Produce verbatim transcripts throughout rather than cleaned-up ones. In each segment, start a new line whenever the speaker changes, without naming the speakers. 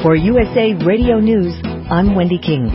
For U S A Radio News, I'm Wendy King.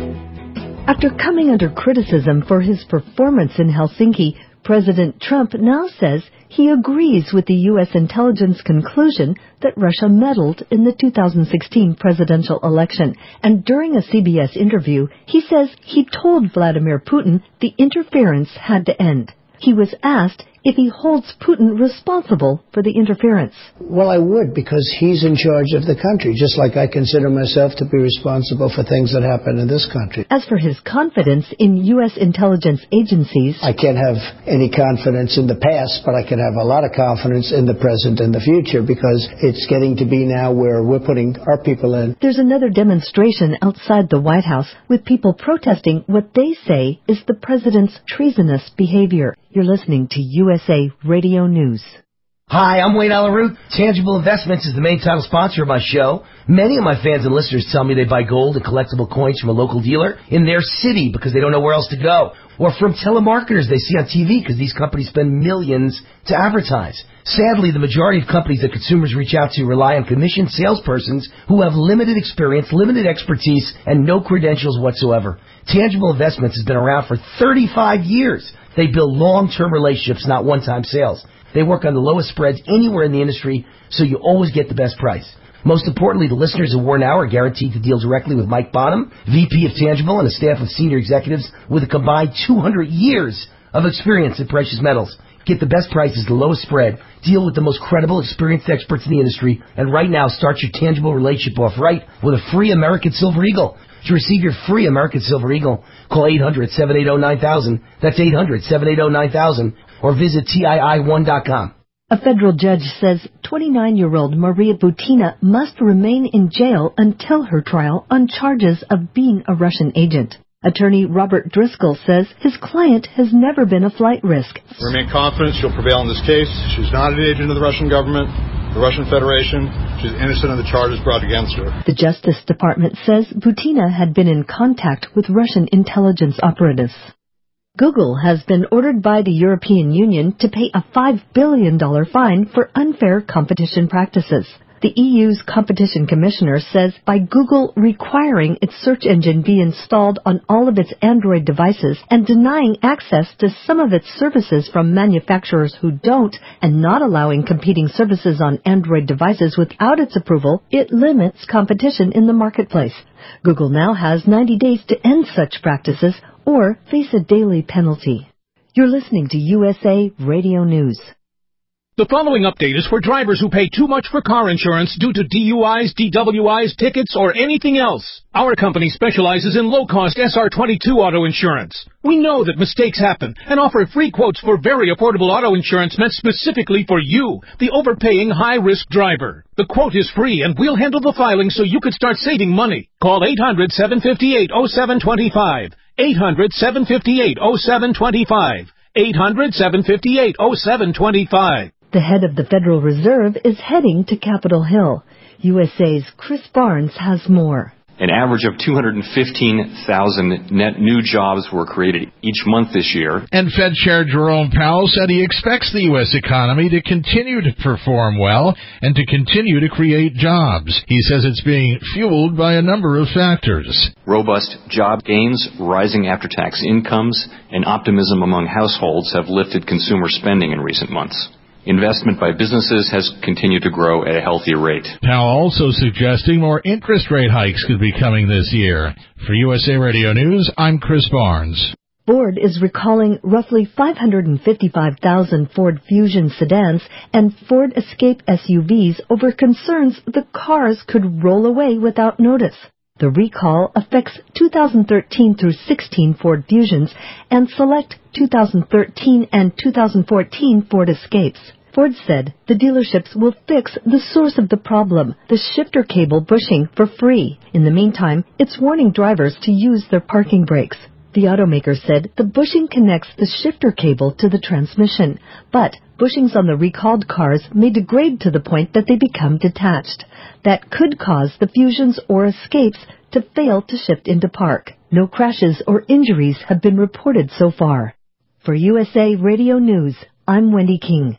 After coming under criticism for his performance in Helsinki, President Trump now says he agrees with the U S intelligence conclusion that Russia meddled in the two thousand sixteen presidential election. And during a C B S interview, he says he told Vladimir Putin the interference had to end. He was asked if he holds Putin responsible for the interference.
Well, I would, because he's in charge of the country, just like I consider myself to be responsible for things that happen in this country.
As for his confidence in U S intelligence agencies,
I can't have any confidence in the past, but I can have a lot of confidence in the present and the future, because it's getting to be now where we're putting our people in.
There's another demonstration outside the White House with people protesting what they say is the president's treasonous behavior. You're listening to U S A Radio News.
Hi, I'm Wayne Alaroot. Tangible Investments is the main title sponsor of my show. Many of my fans and listeners tell me they buy gold and collectible coins from a local dealer in their city because they don't know where else to go. Or from telemarketers they see on T V because these companies spend millions to advertise. Sadly, the majority of companies that consumers reach out to rely on commissioned salespersons who have limited experience, limited expertise, and no credentials whatsoever. Tangible Investments has been around for thirty-five years. They build long-term relationships, not one-time sales. They work on the lowest spreads anywhere in the industry, so you always get the best price. Most importantly, the listeners of War Now are guaranteed to deal directly with Mike Bonham, V P of Tangible, and a staff of senior executives with a combined two hundred years of experience in precious metals. Get the best prices, the lowest spread, deal with the most credible, experienced experts in the industry, and right now start your Tangible relationship off right with a free American Silver Eagle. To receive your free American Silver Eagle, call eight hundred, seven eight zero, nine thousand. That's eight hundred, seven eight zero, nine thousand. Or visit T I I one dot com.
A federal judge says twenty-nine-year-old Maria Butina must remain in jail until her trial on charges of being a Russian agent. Attorney Robert Driscoll says his client has never been a flight risk.
We remain confident she'll prevail in this case. She's not an agent of the Russian government, the Russian Federation. She's innocent of the charges brought against her.
The Justice Department says Butina had been in contact with Russian intelligence operatives. Google has been ordered by the European Union to pay a five billion dollars fine for unfair competition practices. The E U's competition commissioner says by Google requiring its search engine be installed on all of its Android devices and denying access to some of its services from manufacturers who don't, and not allowing competing services on Android devices without its approval, it limits competition in the marketplace. Google now has ninety days to end such practices or face a daily penalty. You're listening to U S A Radio News.
The following update is for drivers who pay too much for car insurance due to D U Is, D W Is, tickets, or anything else. Our company specializes in low-cost S R twenty-two auto insurance. We know that mistakes happen and offer free quotes for very affordable auto insurance meant specifically for you, the overpaying high-risk driver. The quote is free, and we'll handle the filing so you can start saving money. Call eight hundred, seven five eight, oh seven two five. eight hundred, seven five eight, oh seven two five. eight hundred, seven five eight, oh seven two five.
The head of the Federal Reserve is heading to Capitol Hill. U S A's Chris Barnes has more.
An average of two hundred fifteen thousand net new jobs were created each month this year.
And Fed Chair Jerome Powell said he expects the U S economy to continue to perform well and to continue to create jobs. He says it's being fueled by a number of factors.
Robust job gains, rising after-tax incomes, and optimism among households have lifted consumer spending in recent months. Investment by businesses has continued to grow at a healthy rate.
Powell also suggesting more interest rate hikes could be coming this year. For U S A Radio News, I'm Chris Barnes.
Ford is recalling roughly five hundred fifty-five thousand Ford Fusion sedans and Ford Escape S U Vs over concerns the cars could roll away without notice. The recall affects two thousand thirteen through sixteen Ford Fusions and select two thousand thirteen and two thousand fourteen Ford Escapes. Ford said the dealerships will fix the source of the problem, the shifter cable bushing, for free. In the meantime, it's warning drivers to use their parking brakes. The automaker said the bushing connects the shifter cable to the transmission, but bushings on the recalled cars may degrade to the point that they become detached. That could cause the Fusions or Escapes to fail to shift into park. No crashes or injuries have been reported so far. For U S A Radio News, I'm Wendy King.